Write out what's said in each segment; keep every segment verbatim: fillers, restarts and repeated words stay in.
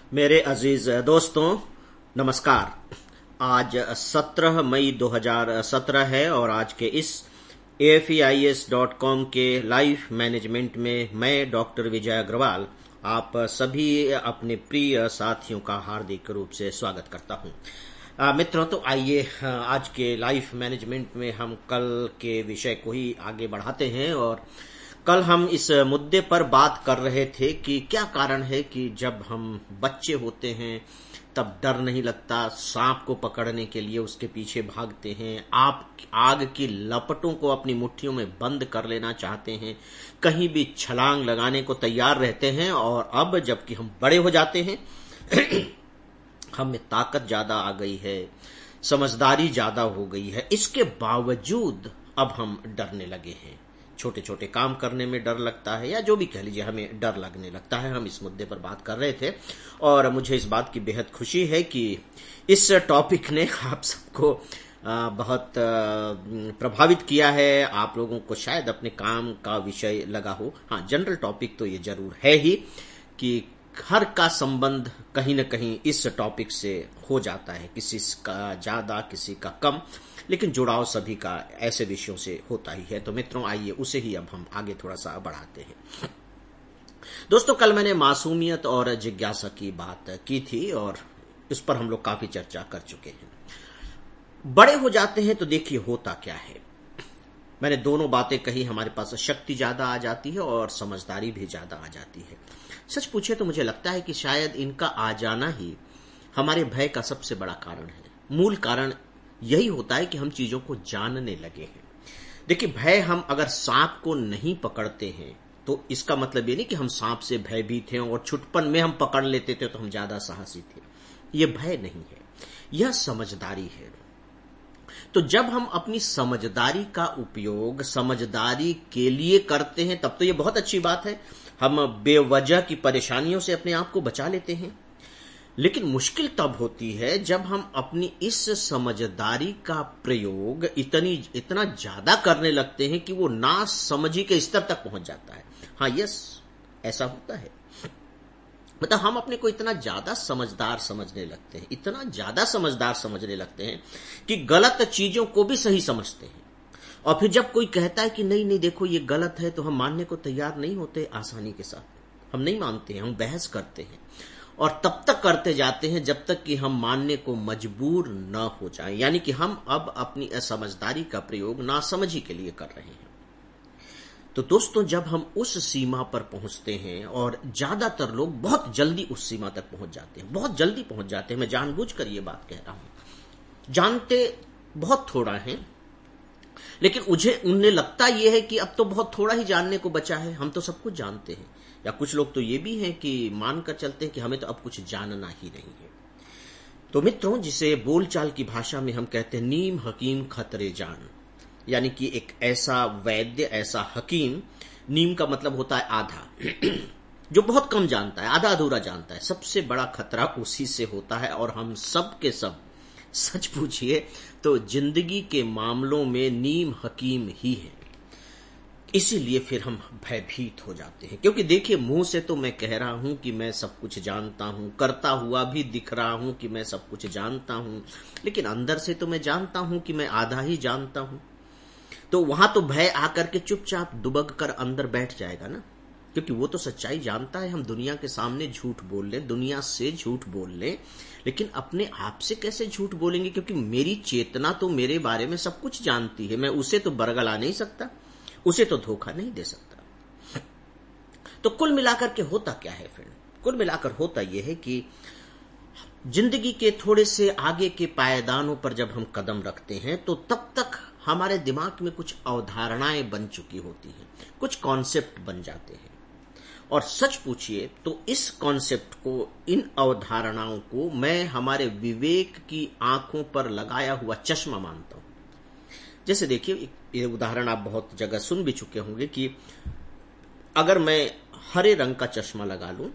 मेरे अजीज दोस्तों, नमस्कार। आज सत्रह मई दो हज़ार सत्रह है और आज के इस A F E I S dot com के लाइफ मैनेजमेंट में मैं डॉक्टर विजय अग्रवाल आप सभी अपने प्रिय साथियों का हार्दिक रूप से स्वागत करता हूं। आ, मित्रों, तो आइए आज के लाइफ मैनेजमेंट में हम कल के विषय को ही आगे बढ़ाते हैं। और कल हम इस मुद्दे पर बात कर रहे थे कि क्या कारण है कि जब हम बच्चे होते हैं तब डर नहीं लगता, सांप को पकड़ने के लिए उसके पीछे भागते हैं, आप आग की लपटों को अपनी मुट्ठियों में बंद कर लेना चाहते हैं, कहीं भी छलांग लगाने को तैयार रहते हैं। और अब जबकि हम बड़े हो जाते हैं हम में ताकत ज्यादा आ गई है, समझदारी ज्यादा हो गई है, इसके बावजूद अब हम डरने लगे हैं। छोटे छोटे काम करने में डर लगता है या जो भी कह लीजिए, हमें डर लगने लगता है। हम इस मुद्दे पर बात कर रहे थे और मुझे इस बात की बेहद खुशी है कि इस टॉपिक ने आप सबको बहुत प्रभावित किया है, आप लोगों को शायद अपने काम का विषय लगा हो। हाँ, जनरल टॉपिक तो ये जरूर है ही कि हर का संबंध कहीं न कहीं इस टॉपिक से हो जाता है, किसी का ज्यादा किसी का कम, लेकिन जुड़ाव सभी का ऐसे विषयों से होता ही है। तो मित्रों, आइए उसे ही अब हम आगे थोड़ा सा बढ़ाते हैं। दोस्तों, कल मैंने मासूमियत और जिज्ञासा की बात की थी और इस पर हम लोग काफी चर्चा कर चुके हैं। बड़े हो जाते हैं तो देखिए होता क्या है। मैंने दोनों बातें कही, हमारे पास शक्ति ज्यादा आ जाती है और समझदारी भी ज्यादा आ जाती है। सच पूछे तो मुझे लगता है कि शायद इनका आ जाना ही हमारे भय का सबसे बड़ा कारण है। मूल कारण यही होता है कि हम चीजों को जानने लगे हैं। देखिए, भय हम अगर सांप को नहीं पकड़ते हैं तो इसका मतलब ये नहीं कि हम सांप से भयभीत हैं और छुटपन में हम पकड़ लेते थे तो हम ज्यादा साहसी थे। यह भय नहीं है, यह समझदारी है। तो जब हम अपनी समझदारी का उपयोग समझदारी के लिए करते हैं तब तो यह बहुत अच्छी बात है, हम बेवजह की परेशानियों से अपने आप को बचा लेते हैं। लेकिन मुश्किल तब होती है जब हम अपनी इस समझदारी का प्रयोग इतनी इतना ज्यादा करने लगते हैं कि वो ना समझी के स्तर तक पहुंच जाता है। हाँ, यस, ऐसा होता है। मतलब हम अपने को इतना ज्यादा समझदार समझने लगते हैं, इतना ज्यादा समझदार समझने लगते हैं कि गलत चीजों को भी सही समझते हैं। और फिर जब कोई कहता है कि नहीं नहीं देखो ये गलत है, तो हम मानने को तैयार नहीं होते आसानी के साथ। हम नहीं मानते हैं, हम बहस करते हैं और तब तक करते जाते हैं जब तक कि हम मानने को मजबूर न हो जाएं। यानी कि हम अब अपनी असमझदारी का प्रयोग नासमझी के लिए कर रहे हैं। तो दोस्तों, जब हम उस सीमा पर पहुंचते हैं, और ज्यादातर लोग बहुत जल्दी उस सीमा तक पहुंच जाते हैं, बहुत जल्दी पहुंच जाते हैं। मैं जानबूझकर ये बात कह रहा हूं। जानते बहुत थोड़ा है, लेकिन मुझे उन्हें लगता यह है कि अब तो बहुत थोड़ा ही जानने को बचा है, हम तो सब कुछ जानते हैं। या कुछ लोग तो ये भी हैं कि मानकर चलते हैं कि हमें तो अब कुछ जानना ही नहीं है। तो मित्रों, जिसे बोलचाल की भाषा में हम कहते हैं नीम हकीम खतरे जान, यानी कि एक ऐसा वैद्य, ऐसा हकीम, नीम का मतलब होता है आधा, जो बहुत कम जानता है, आधा अधूरा जानता है। सबसे बड़ा खतरा उसी से होता है। और हम सब के सब सच पूछिए तो जिंदगी के मामलों में नीम हकीम ही है। इसीलिए फिर हम भयभीत हो जाते हैं, क्योंकि देखिए, मुंह से तो मैं कह रहा हूं कि मैं सब कुछ जानता हूं, करता हुआ भी दिख रहा हूं कि मैं सब कुछ जानता हूं, लेकिन अंदर से तो मैं जानता हूं कि मैं आधा ही जानता हूं। तो वहां तो भय आकर के चुपचाप दुबक कर अंदर बैठ जाएगा ना, क्योंकि वो तो सच्चाई जानता है। हम दुनिया के सामने झूठ बोल लें, दुनिया से झूठ बोल लें, लेकिन अपने आप से कैसे झूठ बोलेंगे? क्योंकि मेरी चेतना तो मेरे बारे में सब कुछ जानती है। मैं उसे तो बरगला नहीं सकता, उसे तो धोखा नहीं दे सकता। तो कुल मिलाकर के होता क्या है फ्रेंड? कुल मिलाकर होता यह है कि जिंदगी के थोड़े से आगे के पायदानों पर जब हम कदम रखते हैं तो तब तक हमारे दिमाग में कुछ अवधारणाएं बन चुकी होती हैं, कुछ कॉन्सेप्ट बन जाते हैं। और सच पूछिए तो इस कॉन्सेप्ट को, इन अवधारणाओं को मैं हमारे विवेक की आंखों पर लगाया हुआ चश्मा मानता हूं। जैसे देखिए, ये उदाहरण आप बहुत जगह सुन भी चुके होंगे कि अगर मैं हरे रंग का चश्मा लगा लूं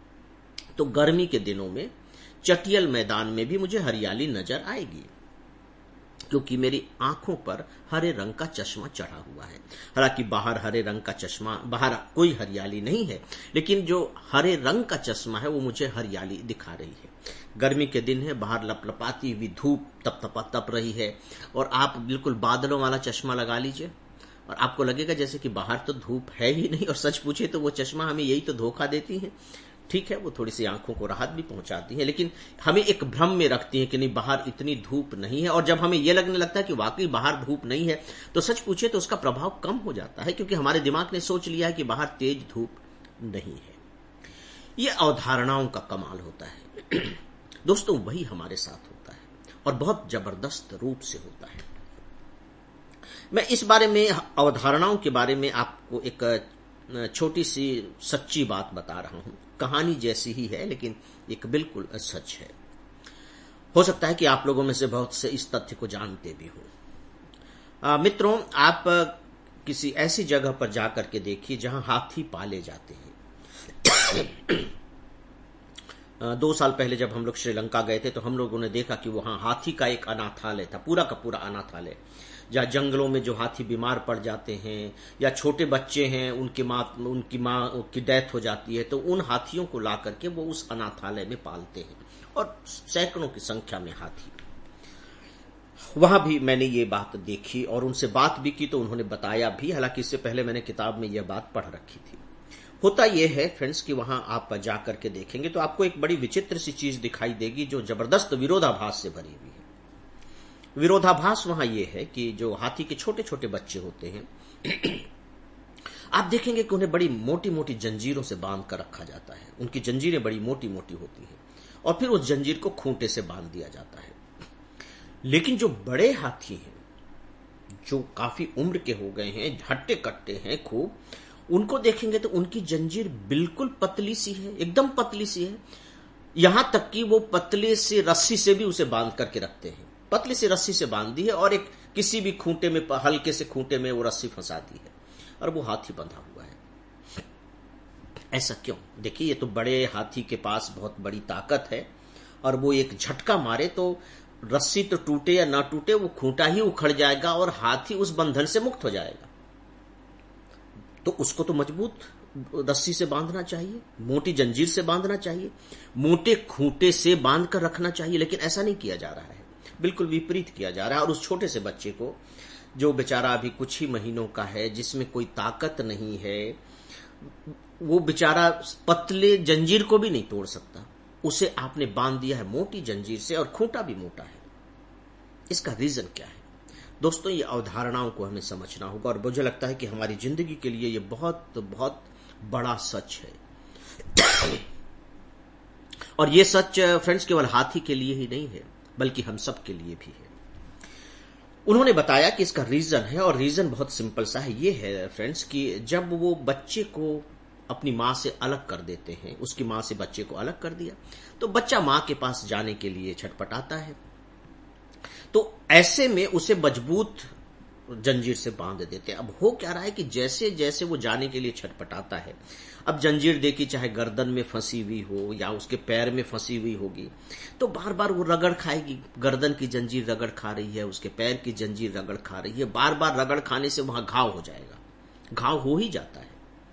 तो गर्मी के दिनों में चटियल मैदान में भी मुझे हरियाली नजर आएगी। क्योंकि मेरी आंखों पर हरे रंग का चश्मा चढ़ा हुआ है। हालांकि बाहर हरे रंग का चश्मा, बाहर कोई हरियाली नहीं है, लेकिन जो हरे रंग का चश्मा है वो मुझे हरियाली दिखा रही है। गर्मी के दिन है, बाहर लपलपाती हुई धूप तप तपा तप रही है, और आप बिल्कुल बादलों वाला चश्मा लगा लीजिए और आपको लगेगा जैसे कि बाहर तो धूप है ही नहीं, और सच पूछे तो वो चश्मा हमें यही तो धोखा देती है। ठीक है, वो थोड़ी सी आंखों को राहत भी पहुंचाती है, लेकिन हमें एक भ्रम में रखती है कि नहीं बाहर इतनी धूप नहीं है। और जब हमें यह लगने लगता है कि वाकई बाहर धूप नहीं है, तो सच पूछे तो उसका प्रभाव कम हो जाता है, क्योंकि हमारे दिमाग ने सोच लिया है कि बाहर तेज धूप नहीं है। यह अवधारणाओं का कमाल होता है दोस्तों, वही हमारे साथ होता है और बहुत जबरदस्त रूप से होता है। मैं इस बारे में, अवधारणाओं के बारे में आपको एक छोटी सी सच्ची बात बता रहा हूं। कहानी जैसी ही है, लेकिन एक बिल्कुल सच है। हो सकता है कि आप लोगों में से बहुत से इस तथ्य को जानते भी हो। मित्रों, आप किसी ऐसी जगह पर जाकर के देखिए जहां हाथी पाले जाते हैं। दो साल पहले जब हम लोग श्रीलंका गए थे तो हम लोगों ने देखा कि वहां हाथी का एक अनाथालय था, पूरा का पूरा अनाथालय, जहाँ जंगलों में जो हाथी बीमार पड़ जाते हैं या छोटे बच्चे हैं, उनकी माँ उनकी माँ की डेथ हो जाती है, तो उन हाथियों को ला करके वो उस अनाथालय में पालते हैं, और सैकड़ों की संख्या में हाथी। वहां भी मैंने ये बात देखी और उनसे बात भी की, तो उन्होंने बताया भी, हालांकि इससे पहले मैंने किताब में यह बात पढ़ रखी थी। होता यह है फ्रेंड्स कि वहां आप जाकर के देखेंगे तो आपको एक बड़ी विचित्र सी चीज दिखाई देगी जो जबरदस्त विरोधाभास से भरी हुई है। विरोधाभास वहां यह है कि जो हाथी के छोटे छोटे बच्चे होते हैं, आप देखेंगे कि उन्हें बड़ी मोटी मोटी जंजीरों से बांध कर रखा जाता है। उनकी जंजीरें बड़ी मोटी मोटी होती हैं और फिर उस जंजीर को खूंटे से बांध दिया जाता है। लेकिन जो बड़े हाथी हैं, जो काफी उम्र के हो गए हैं, हट्टे कट्टे हैं खूब, उनको देखेंगे तो उनकी जंजीर बिल्कुल पतली सी है, एकदम पतली सी है। यहां तक कि वो पतले से रस्सी से भी उसे बांध करके रखते हैं। पतली सी रस्सी से बांध दी है और एक किसी भी खूंटे में, हल्के से खूंटे में वो रस्सी फंसा दी है और वो हाथी बंधा हुआ है। ऐसा क्यों? देखिए, ये तो बड़े हाथी के पास बहुत बड़ी ताकत है और वो एक झटका मारे तो रस्सी तो टूटे या ना टूटे, वो खूंटा ही उखड़ जाएगा और हाथी उस बंधन से मुक्त हो जाएगा। तो उसको तो मजबूत रस्सी से बांधना चाहिए, मोटी जंजीर से बांधना चाहिए, मोटे खूंटे से बांध कर रखना चाहिए, लेकिन ऐसा नहीं किया जा रहा है। बिल्कुल विपरीत किया जा रहा है। और उस छोटे से बच्चे को, जो बेचारा अभी कुछ ही महीनों का है, जिसमें कोई ताकत नहीं है, वो बेचारा पतले जंजीर को भी नहीं तोड़ सकता, उसे आपने बांध दिया है मोटी जंजीर से और खूंटा भी मोटा है। इसका रीजन क्या है? दोस्तों, ये अवधारणाओं को हमें समझना होगा और मुझे लगता है कि हमारी जिंदगी के लिए ये बहुत बहुत बड़ा सच है। और ये सच फ्रेंड्स केवल हाथी के लिए ही नहीं है, बल्कि हम सब के लिए भी है। उन्होंने बताया कि इसका रीजन है, और रीजन बहुत सिंपल सा है। ये है फ्रेंड्स कि जब वो बच्चे को अपनी मां से अलग कर देते हैं, उसकी मां से बच्चे को अलग कर दिया, तो बच्चा मां के पास जाने के लिए छटपटाता है। तो ऐसे में उसे मजबूत जंजीर से बांध देते हैं। अब हो क्या रहा है कि जैसे जैसे वो जाने के लिए छटपटाता है, अब जंजीर देखी चाहे गर्दन में फंसी हुई हो या उसके पैर में फंसी हुई होगी, तो बार बार वो रगड़ खाएगी। गर्दन की जंजीर रगड़ खा रही है, उसके पैर की जंजीर रगड़ खा रही है। बार बार रगड़ खाने से वहां घाव हो जाएगा, घाव हो ही जाता है।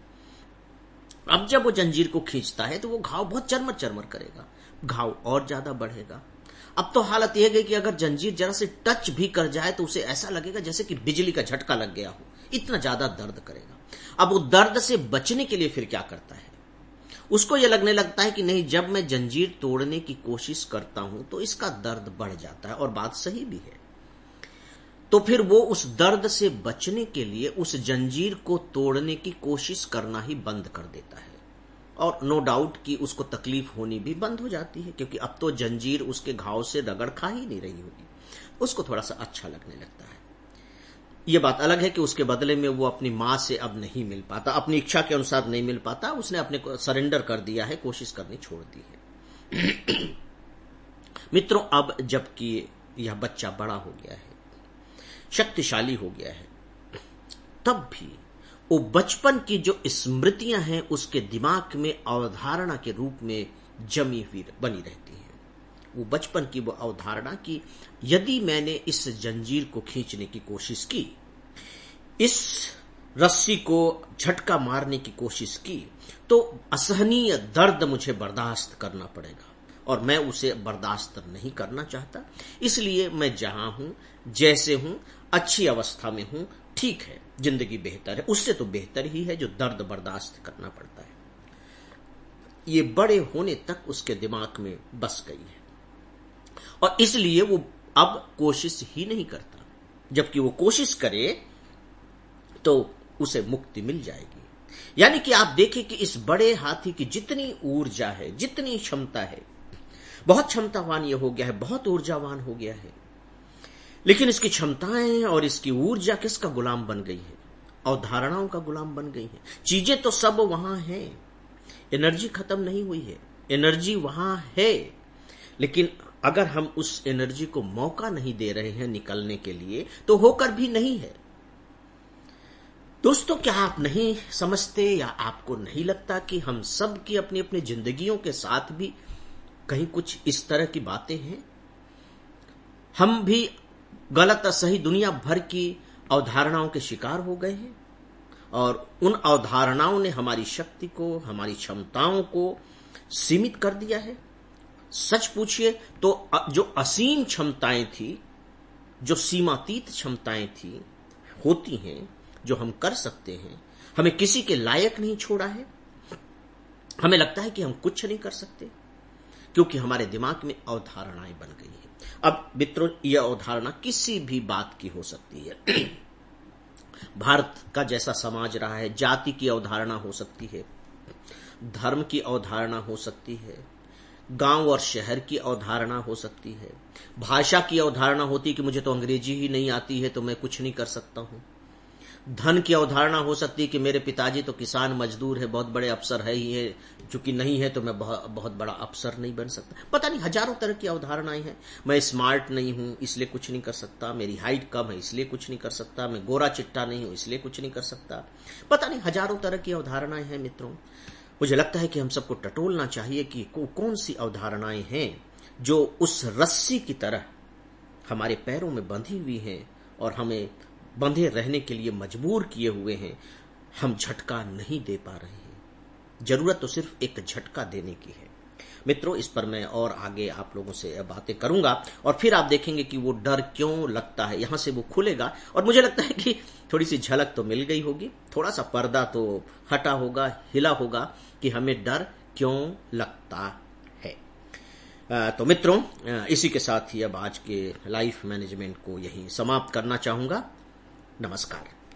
अब जब वो जंजीर को खींचता है तो वो घाव बहुत चरमर चरमर करेगा, घाव और ज्यादा बढ़ेगा। अब तो हालत यह गई कि अगर जंजीर जरा से टच भी कर जाए तो उसे ऐसा लगेगा जैसे कि बिजली का झटका लग गया हो, इतना ज्यादा दर्द करेगा। अब वो दर्द से बचने के लिए फिर क्या करता है? उसको यह लगने लगता है कि नहीं, जब मैं जंजीर तोड़ने की कोशिश करता हूं तो इसका दर्द बढ़ जाता है, और बात सही भी है। तो फिर वो उस दर्द से बचने के लिए उस जंजीर को तोड़ने की कोशिश करना ही बंद कर देता है, और नो डाउट कि उसको तकलीफ होनी भी बंद हो जाती है, क्योंकि अब तो जंजीर उसके घाव से रगड़ खा ही नहीं रही होगी। उसको थोड़ा सा अच्छा लगने लगता है। यह बात अलग है कि उसके बदले में वो अपनी मां से अब नहीं मिल पाता, अपनी इच्छा के अनुसार नहीं मिल पाता, उसने अपने को सरेंडर कर दिया है, कोशिश करनी छोड़ दी है। मित्रों, अब जबकि यह बच्चा बड़ा हो गया है, शक्तिशाली हो गया है, तब भी वो बचपन की जो स्मृतियां हैं उसके दिमाग में अवधारणा के रूप में जमी हुई बनी रहती हैं। वो बचपन की वो अवधारणा कि यदि मैंने इस जंजीर को खींचने की कोशिश की, इस रस्सी को झटका मारने की कोशिश की, तो असहनीय दर्द मुझे बर्दाश्त करना पड़ेगा और मैं उसे बर्दाश्त नहीं करना चाहता। इसलिए मैं जहां हूं, जैसे हूं, अच्छी अवस्था में हूं, ठीक है, जिंदगी बेहतर है, उससे तो बेहतर ही है जो दर्द बर्दाश्त करना पड़ता है। ये बड़े होने तक उसके दिमाग में बस गई है और इसलिए वो अब कोशिश ही नहीं करता। जबकि वो कोशिश करे तो उसे मुक्ति मिल जाएगी। यानी कि आप देखें कि इस बड़े हाथी की जितनी ऊर्जा है, जितनी क्षमता है, बहुत क्षमतावान ये हो गया है, बहुत ऊर्जावान हो गया है, लेकिन इसकी क्षमताएं और इसकी ऊर्जा किसका गुलाम बन गई है? अवधारणाओं का गुलाम बन गई है। चीजें तो सब वहां हैं, एनर्जी खत्म नहीं हुई है, एनर्जी वहां है, लेकिन अगर हम उस एनर्जी को मौका नहीं दे रहे हैं निकलने के लिए तो होकर भी नहीं है। दोस्तों, क्या आप नहीं समझते या आपको नहीं लगता कि हम सब की अपनी अपनी जिंदगियों के साथ भी कहीं कुछ इस तरह की बातें हैं? हम भी गलत सही दुनिया भर की अवधारणाओं के शिकार हो गए हैं और उन अवधारणाओं ने हमारी शक्ति को, हमारी क्षमताओं को सीमित कर दिया है। सच पूछिए तो जो असीम क्षमताएं थी, जो सीमातीत क्षमताएं थी, होती हैं, जो हम कर सकते हैं, हमें किसी के लायक नहीं छोड़ा है। हमें लगता है कि हम कुछ नहीं कर सकते क्योंकि हमारे दिमाग में अवधारणाएं बन गई हैं। अब मित्रों, यह अवधारणा किसी भी बात की हो सकती है। भारत का जैसा समाज रहा है, जाति की अवधारणा हो सकती है, धर्म की अवधारणा हो सकती है, गांव और शहर की अवधारणा हो सकती है, भाषा की अवधारणा होती है कि मुझे तो अंग्रेजी ही नहीं आती है तो मैं कुछ नहीं कर सकता हूं, धन की अवधारणा हो सकती है कि मेरे पिताजी तो किसान मजदूर है, बहुत बड़े अफसर है ही है, चूंकि नहीं है तो मैं बहुत बड़ा अफसर नहीं बन सकता। पता नहीं, हजारों तरह की अवधारणाएं हैं। मैं स्मार्ट नहीं हूं इसलिए कुछ नहीं कर सकता, मेरी हाइट कम है इसलिए कुछ नहीं कर सकता, मैं गोरा चिट्टा नहीं हूं इसलिए कुछ नहीं कर सकता। पता नहीं, हजारों तरह की अवधारणाएं हैं। मित्रों, मुझे लगता है कि हम सबको टटोलना चाहिए कि कौन सी अवधारणाएं हैं जो उस रस्सी की तरह हमारे पैरों में बंधी हुई हैं और हमें बंधे रहने के लिए मजबूर किए हुए हैं। हम झटका नहीं दे पा रहे हैं। जरूरत तो सिर्फ एक झटका देने की है। मित्रों, इस पर मैं और आगे आप लोगों से बातें करूंगा और फिर आप देखेंगे कि वो डर क्यों लगता है, यहां से वो खुलेगा और मुझे लगता है कि थोड़ी सी झलक तो मिल गई होगी, थोड़ा सा पर्दा तो हटा होगा, हिला होगा कि हमें डर क्यों लगता है। तो मित्रों, इसी के साथ ही अब आज के लाइफ मैनेजमेंट को यहीं समाप्त करना चाहूंगा। नमस्कार।